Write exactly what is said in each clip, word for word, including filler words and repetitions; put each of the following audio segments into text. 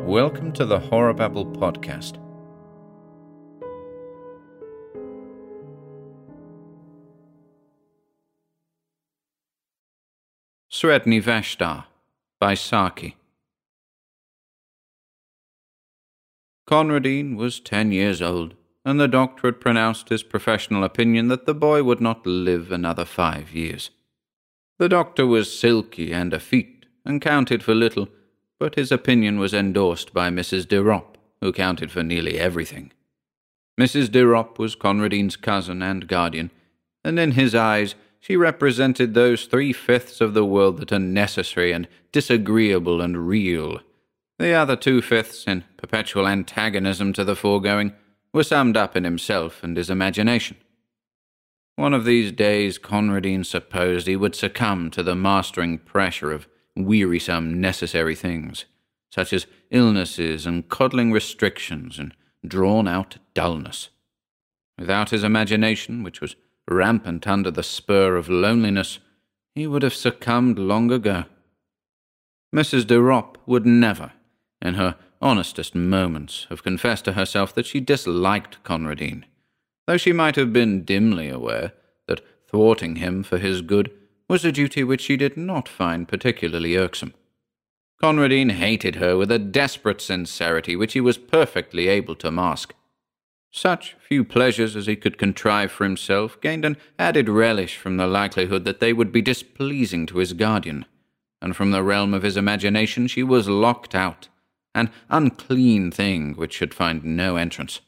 Welcome to the Horror Babble podcast. Sredni Vashtar by Saki. Conradin was ten years old, and the doctor had pronounced his professional opinion that the boy would not live another five years. The doctor was silky and effete, and counted for little, but his opinion was endorsed by Missus de Ropp, who counted for nearly everything. Missus de Ropp was Conradin's cousin and guardian, and in his eyes she represented those three-fifths of the world that are necessary and disagreeable and real. The other two-fifths, in perpetual antagonism to the foregoing, were summed up in himself and his imagination. One of these days Conradin supposed he would succumb to the mastering pressure of wearisome necessary things, such as illnesses and coddling restrictions and drawn-out dullness. Without his imagination, which was rampant under the spur of loneliness, he would have succumbed long ago. Missus de Ropp would never, in her honestest moments, have confessed to herself that she disliked Conradin, though she might have been dimly aware that thwarting him for his good was a duty which she did not find particularly irksome. Conradin hated her with a desperate sincerity which he was perfectly able to mask. Such few pleasures as he could contrive for himself gained an added relish from the likelihood that they would be displeasing to his guardian, and from the realm of his imagination she was locked out, an unclean thing which should find no entrance.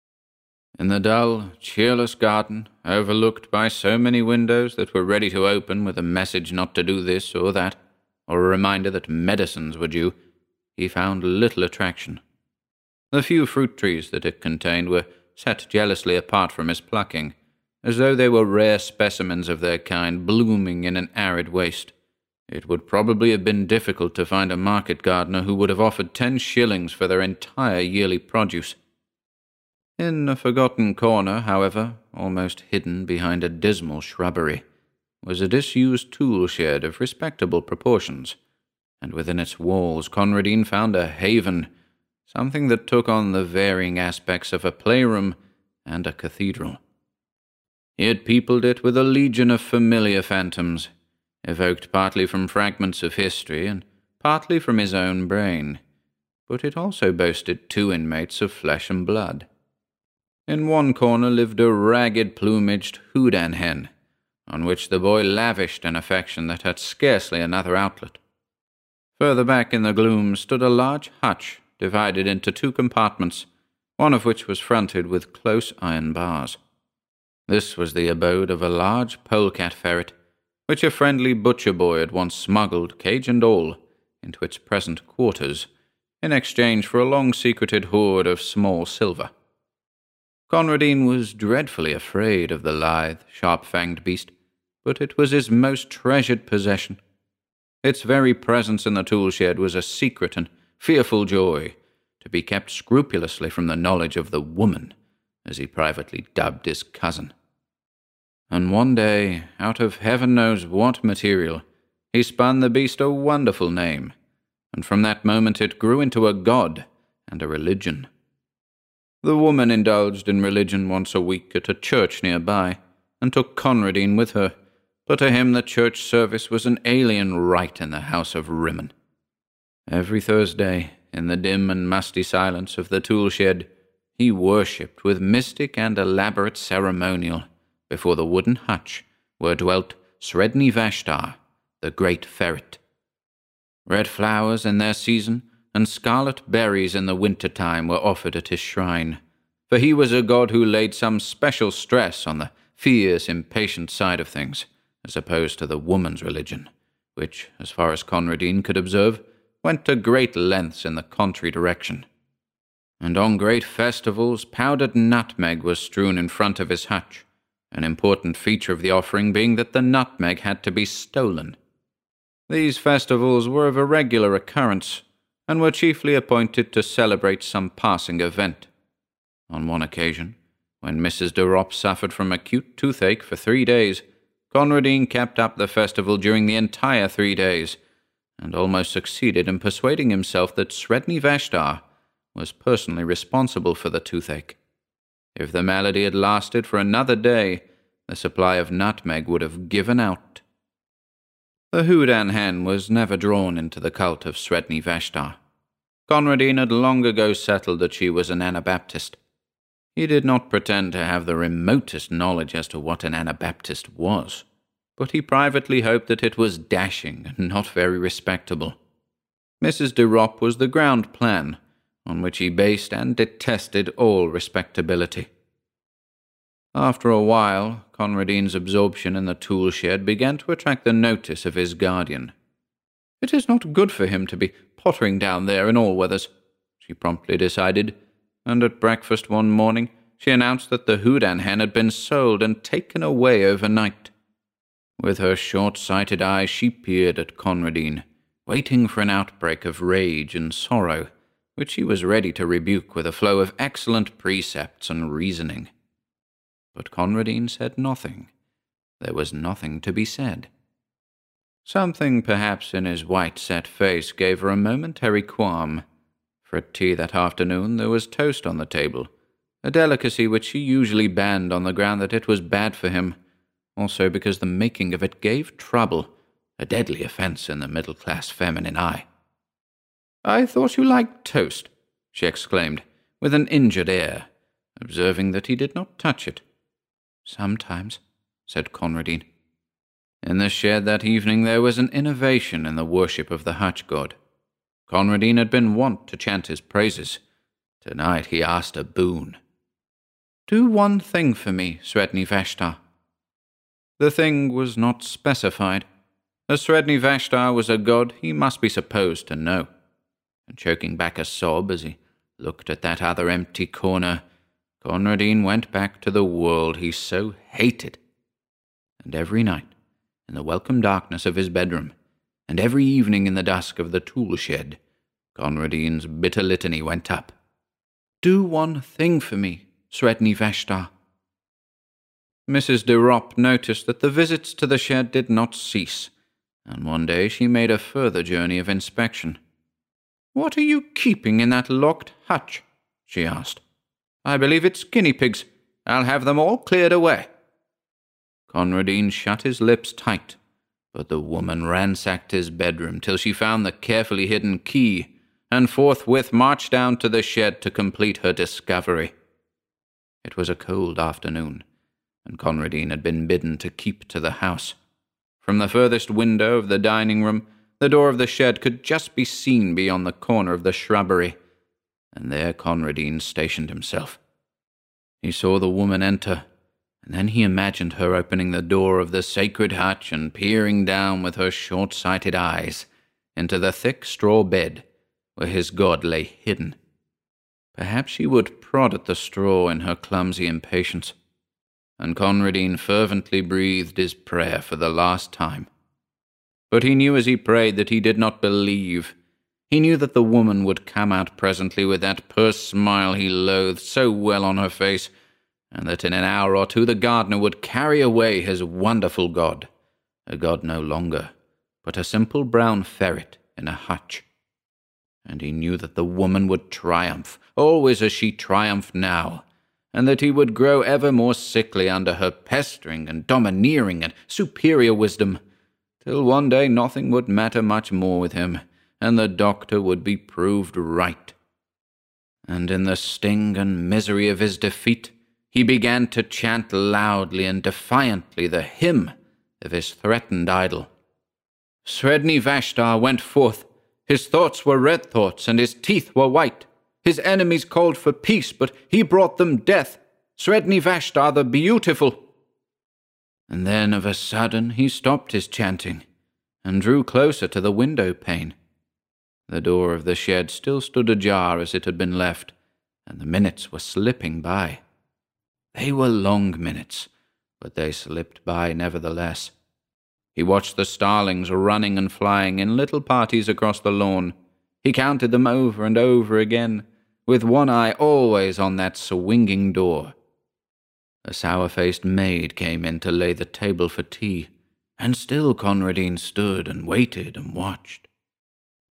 In the dull, cheerless garden, overlooked by so many windows that were ready to open with a message not to do this or that, or a reminder that medicines were due, he found little attraction. The few fruit trees that it contained were set jealously apart from his plucking, as though they were rare specimens of their kind blooming in an arid waste. It would probably have been difficult to find a market gardener who would have offered ten shillings for their entire yearly produce. In a forgotten corner, however, almost hidden behind a dismal shrubbery, was a disused tool shed of respectable proportions, and within its walls Conradin found a haven, something that took on the varying aspects of a playroom and a cathedral. He had peopled it with a legion of familiar phantoms, evoked partly from fragments of history and partly from his own brain, but it also boasted two inmates of flesh and blood. In one corner lived a ragged-plumaged houdan hen, on which the boy lavished an affection that had scarcely another outlet. Further back in the gloom stood a large hutch divided into two compartments, one of which was fronted with close iron bars. This was the abode of a large polecat ferret, which a friendly butcher boy had once smuggled, cage and all, into its present quarters, in exchange for a long-secreted hoard of small silver. Conradin was dreadfully afraid of the lithe, sharp-fanged beast, but it was his most treasured possession. Its very presence in the tool-shed was a secret and fearful joy, to be kept scrupulously from the knowledge of the woman, as he privately dubbed his cousin. And one day, out of heaven knows what material, he spun the beast a wonderful name, and from that moment it grew into a god and a religion. The woman indulged in religion once a week at a church nearby, and took Conradin with her, but to him the church service was an alien rite in the house of Rimmon. Every Thursday, in the dim and musty silence of the tool-shed, he worshipped with mystic and elaborate ceremonial before the wooden hutch where dwelt Sredni Vashtar, the great ferret. Red flowers in their season and scarlet berries in the winter-time were offered at his shrine, for he was a god who laid some special stress on the fierce, impatient side of things, as opposed to the woman's religion, which, as far as Conradin could observe, went to great lengths in the contrary direction. And on great festivals powdered nutmeg was strewn in front of his hutch, an important feature of the offering being that the nutmeg had to be stolen. These festivals were of irregular occurrence, and were chiefly appointed to celebrate some passing event. On one occasion, when Missus de Ropp suffered from acute toothache for three days, Conradin kept up the festival during the entire three days, and almost succeeded in persuading himself that Sredni Vashtar was personally responsible for the toothache. If the malady had lasted for another day, the supply of nutmeg would have given out. The Houdan hen was never drawn into the cult of Sredni Vashtar. Conradin had long ago settled that she was an Anabaptist. He did not pretend to have the remotest knowledge as to what an Anabaptist was, but he privately hoped that it was dashing and not very respectable. Missus de Ropp was the ground plan, on which he based and detested all respectability. After a while, Conradin's absorption in the tool shed began to attract the notice of his guardian. "It is not good for him to be pottering down there in all weathers," she promptly decided, and at breakfast one morning she announced that the Houdan hen had been sold and taken away overnight. With her short-sighted eyes she peered at Conradin, waiting for an outbreak of rage and sorrow, which she was ready to rebuke with a flow of excellent precepts and reasoning. But Conradin said nothing. There was nothing to be said. Something perhaps in his white-set face gave her a momentary qualm. For at tea that afternoon there was toast on the table, a delicacy which she usually banned on the ground that it was bad for him, also because the making of it gave trouble, a deadly offence in the middle-class feminine eye. "I thought you liked toast," she exclaimed, with an injured air, observing that he did not touch it. "Sometimes," said Conradin. In the shed that evening there was an innovation in the worship of the hutch god. Conradin had been wont to chant his praises. Tonight he asked a boon. "Do one thing for me, Sredni Vashtar." The thing was not specified. As Sredni Vashtar was a god, he must be supposed to know. And choking back a sob as he looked at that other empty corner, Conradin went back to the world he so hated. And every night, in the welcome darkness of his bedroom, and every evening in the dusk of the tool shed, Conradin's bitter litany went up. "Do one thing for me, Sredni Vashtar." Missus de Ropp noticed that the visits to the shed did not cease, and one day she made a further journey of inspection. "What are you keeping in that locked hutch?" she asked. "I believe it's guinea pigs. I'll have them all cleared away." Conradin shut his lips tight, but the woman ransacked his bedroom till she found the carefully hidden key, and forthwith marched down to the shed to complete her discovery. It was a cold afternoon, and Conradin had been bidden to keep to the house. From the furthest window of the dining room, the door of the shed could just be seen beyond the corner of the shrubbery, and there Conradin stationed himself. He saw the woman enter, and then he imagined her opening the door of the sacred hutch and peering down with her short-sighted eyes into the thick straw bed where his god lay hidden. Perhaps she would prod at the straw in her clumsy impatience, and Conradin fervently breathed his prayer for the last time. But he knew as he prayed that he did not believe. He knew that the woman would come out presently with that pursed smile he loathed so well on her face, and that in an hour or two the gardener would carry away his wonderful god, a god no longer, but a simple brown ferret in a hutch. And he knew that the woman would triumph, always as she triumphed now, and that he would grow ever more sickly under her pestering and domineering and superior wisdom, till one day nothing would matter much more with him, and the doctor would be proved right. And in the sting and misery of his defeat, he began to chant loudly and defiantly the hymn of his threatened idol. Sredni Vashtar went forth. His thoughts were red thoughts, and his teeth were white. His enemies called for peace, but he brought them death. Sredni Vashtar the beautiful. And then of a sudden he stopped his chanting, and drew closer to the window pane. The door of the shed still stood ajar as it had been left, and the minutes were slipping by. They were long minutes, but they slipped by nevertheless. He watched the starlings running and flying in little parties across the lawn. He counted them over and over again, with one eye always on that swinging door. A sour-faced maid came in to lay the table for tea, and still Conradin stood and waited and watched.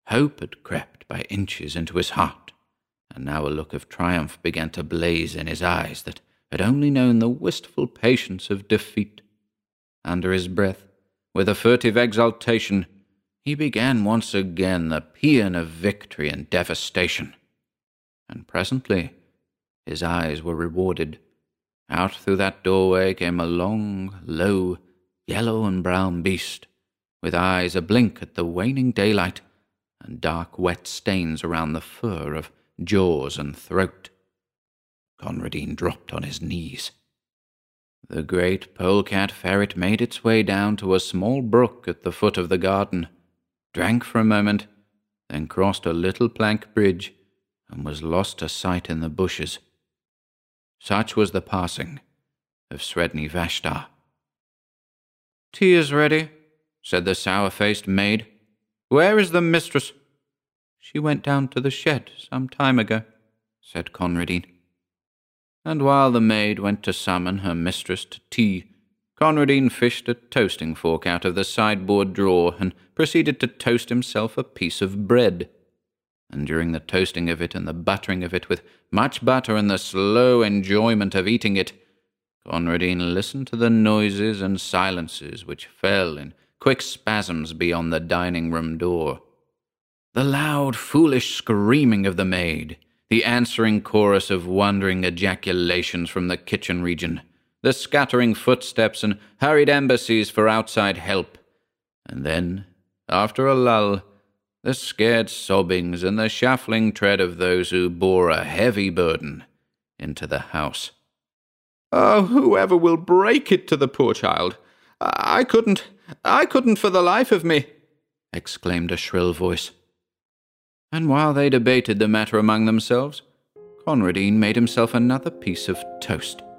Hope had crept by inches into his heart, and now a look of triumph began to blaze in his eyes that had only known the wistful patience of defeat. Under his breath, with a furtive exultation, he began once again the paean of victory and devastation. And presently his eyes were rewarded. Out through that doorway came a long, low, yellow and brown beast, with eyes a-blink at the waning daylight, and dark wet stains around the fur of jaws and throat. Conradin dropped on his knees. The great polecat ferret made its way down to a small brook at the foot of the garden, drank for a moment, then crossed a little plank bridge, and was lost to sight in the bushes. Such was the passing of Sredni Vashtar. "Tea is ready," said the sour-faced maid. "Where is the mistress?" "She went down to the shed some time ago," said Conradin. And while the maid went to summon her mistress to tea, Conradin fished a toasting fork out of the sideboard drawer and proceeded to toast himself a piece of bread. And during the toasting of it and the buttering of it with much butter and the slow enjoyment of eating it, Conradin listened to the noises and silences which fell in quick spasms beyond the dining-room door. The loud, foolish screaming of the maid, the answering chorus of wondering ejaculations from the kitchen region, the scattering footsteps and hurried embassies for outside help, and then, after a lull, the scared sobbings and the shuffling tread of those who bore a heavy burden into the house. "Oh, whoever will break it to the poor child? I couldn't, I couldn't for the life of me," exclaimed a shrill voice. And while they debated the matter among themselves, Conradin made himself another piece of toast,